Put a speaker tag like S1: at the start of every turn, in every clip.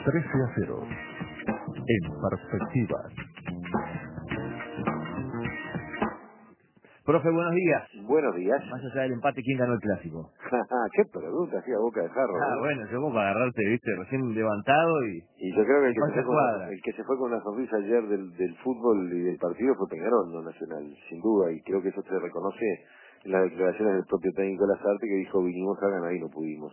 S1: 13-0. En perspectiva.
S2: Profe, buenos días.
S3: Buenos días.
S2: Más allá del empate, ¿quién ganó el clásico?
S3: Qué pregunta, hacía boca de jarro.
S2: Bueno, yo como para agarrarte, viste, recién levantado
S3: Y yo creo que
S2: el
S3: el que se fue con una sonrisa ayer del fútbol y del partido fue Peñarol, no Nacional, sin duda, y creo que eso se reconoce en las declaraciones del propio técnico Lazarte, que dijo: vinimos a ganar y no pudimos.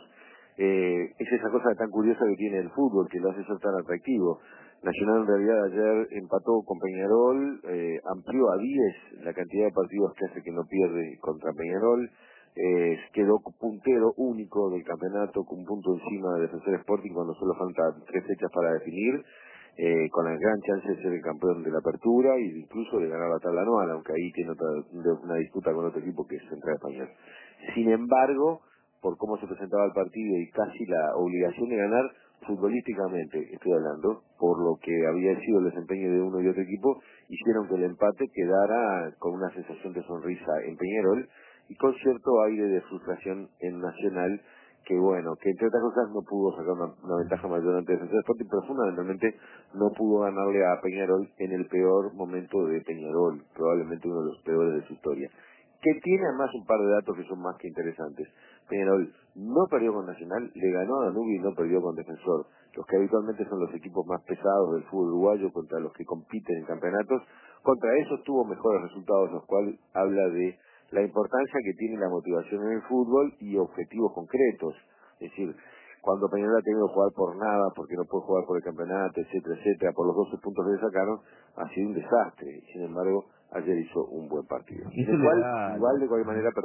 S3: Es esa cosa tan curiosa que tiene el fútbol, que lo hace ser tan atractivo. Nacional en realidad ayer empató con Peñarol, amplió a 10 la cantidad de partidos que hace que no pierde contra Peñarol, quedó puntero único del campeonato con un punto encima de Defensor Sporting cuando solo faltan 3 fechas para definir, con la gran chance de ser el campeón de la apertura e incluso de ganar la tabla anual, aunque ahí tiene una disputa con otro equipo que es Central Español. Sin embargo, por cómo se presentaba el partido y casi la obligación de ganar futbolísticamente, estoy hablando, por lo que había sido el desempeño de uno y otro equipo, hicieron que el empate quedara con una sensación de sonrisa en Peñarol y con cierto aire de frustración en Nacional, que bueno, que entre otras cosas no pudo sacar una ventaja mayor ante Defensor Sporting, pero fundamentalmente no pudo ganarle a Peñarol en el peor momento de Peñarol, probablemente uno de los peores de su historia, que tiene además un par de datos que son más que interesantes. Peñarol no perdió con Nacional, le ganó a Danubio y no perdió con Defensor, los que habitualmente son los equipos más pesados del fútbol uruguayo contra los que compiten en campeonatos. Contra esos tuvo mejores resultados, los cuales habla de la importancia que tiene la motivación en el fútbol y objetivos concretos. Es decir, cuando Peñarol ha tenido que jugar por nada, porque no puede jugar por el campeonato, etcétera, etcétera, por los 12 puntos que le sacaron, ha sido un desastre. Sin embargo, ayer hizo un buen partido. Igual de cualquier manera,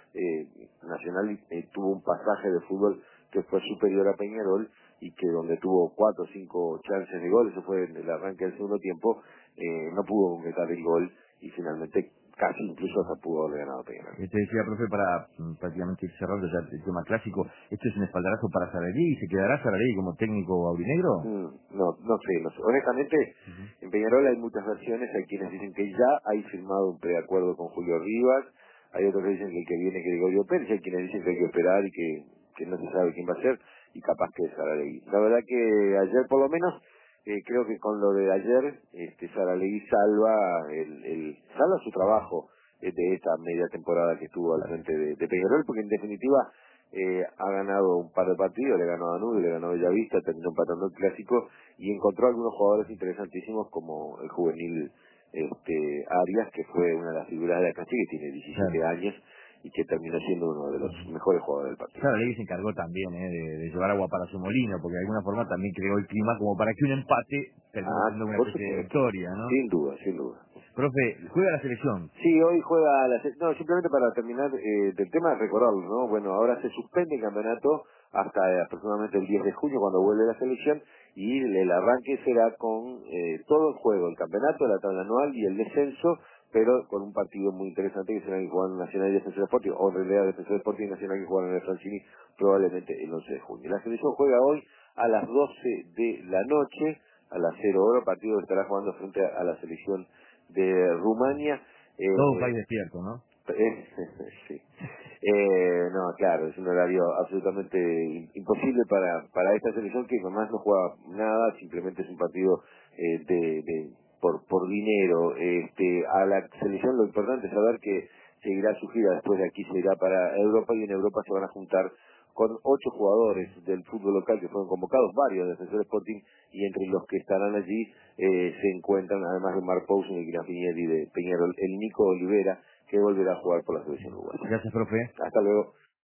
S3: Nacional tuvo un pasaje de fútbol que fue superior a Peñarol y que donde tuvo 4 o 5 chances de gol, eso fue en el arranque del segundo tiempo, no pudo meter el gol y finalmente casi incluso hasta pudo haber ganado Peñarol.
S2: Te decía, profe, para prácticamente ir cerrando ya el tema clásico, ¿esto es un espaldarazo para Saralí? ¿Se quedará Saralí como técnico aurinegro?
S3: No sé. Honestamente, en Peñarol hay muchas versiones. Hay quienes dicen que ya hay firmado un preacuerdo con Julio Rivas, hay otros que dicen que el que viene es Gregorio Pérez, hay quienes dicen que hay que esperar y que no se sabe quién va a ser, y capaz que es Saralegui. La verdad que ayer por lo menos, creo que con lo de ayer, Saralegui salva su trabajo de esta media temporada que estuvo al frente de Peñarol, porque en definitiva ha ganado un par de partidos, le ganó a Danubio, le ganó a Bellavista, terminó empatando el clásico y encontró algunos jugadores interesantísimos como el juvenil Arias, que fue una de las figuras de la cancha, que tiene 17 años y que terminó siendo uno de los mejores jugadores del partido.
S2: Claro, Legui se encargó también de llevar agua para su molino, porque de alguna forma también creó el clima como para que un empate termine siendo una especie de victoria, ¿no?
S3: Sin duda, sin duda.
S2: Profe, ¿juega la selección?
S3: Sí, hoy juega no, simplemente para terminar del tema, recordarlo, ¿no? Bueno, ahora se suspende el campeonato hasta aproximadamente el 10 de junio, cuando vuelve la selección, y el arranque será con todo el juego, el campeonato, la tabla anual y el descenso, pero con un partido muy interesante que será que juegan Nacional y Defensor Sporting, o en realidad Defensor Sporting y Nacional que juegan en el Francini probablemente el 11 de junio. La selección juega hoy a las 12 de la noche, a las 0 horas, partido que estará jugando frente a la selección de Rumania.
S2: Todo un país despierto, ¿no?
S3: Sí. No, claro, es un horario absolutamente imposible para esta selección, que además no juega nada, simplemente es un partido por dinero. A la selección lo importante es saber que seguirá su gira, después de aquí se irá para Europa, y en Europa se van a juntar con 8 jugadores del fútbol local que fueron convocados, varios de Defensor Sporting, y entre los que estarán allí se encuentran, además de Marc Pousen y Grafinieri y de Peñarol, el Nico Olivera, que volverá a jugar por la selección uruguaya.
S2: Gracias, profe.
S3: Hasta luego.